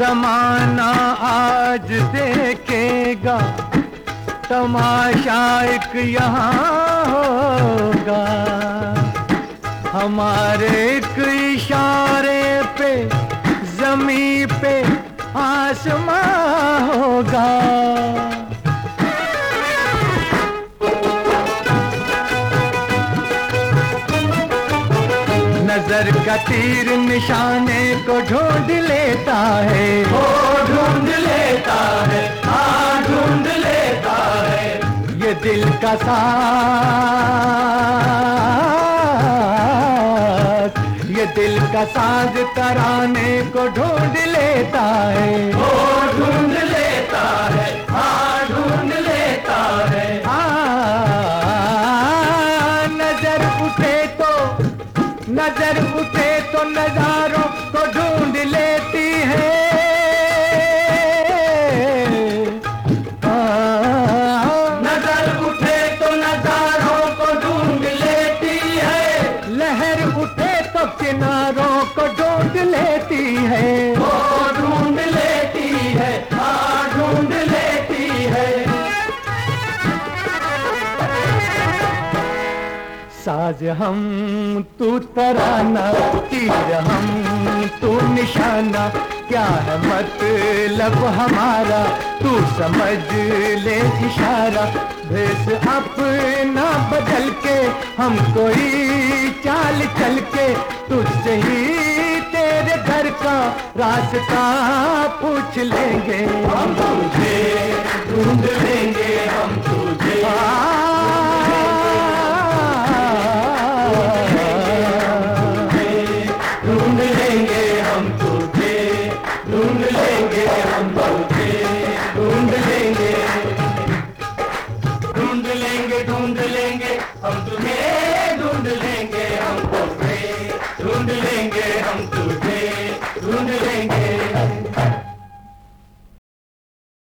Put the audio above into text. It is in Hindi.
जमाना आज देखेगा, तमाशा एक यहाँ होगा। हमारे एक इशारे पे जमीन पे आसमां होगा। नजर का तीर निशाने को ढूंढ लेता है, वो ढूंढ लेता है, हाँ ढूंढ लेता है। ये दिल का साज, ये दिल का साज तराने को ढूंढ लेता है, वो ढूंढ लेता है, हाँ ढूंढ लेता है। नजर उठे तो नजारों को ढूंढ लेती है। नजर उठे तो नजारों को ढूंढ लेती है। लहर उठे तो किनारों को ढूंढ लेती है, वो ढूंढ लेती है, हाँ ढूंढ लेती है। साज हम तू तराना, तीर हम तू निशाना, क्या है मतलब हमारा तू समझ ले इशारा। भेस अपना बदल के हम कोई चाल चल के तुझसे ही तेरे घर का रास्ता पूछ लेंगे। हम तुझे ढूंढ लेंगे, हम तुझे ढूंढ लेंगे, हम तुझे ढूंढ लेंगे, हम तुझे ढूंढ लेंगे, ढूंढ लेंगे, ढूंढ लेंगे हम तुम्हें।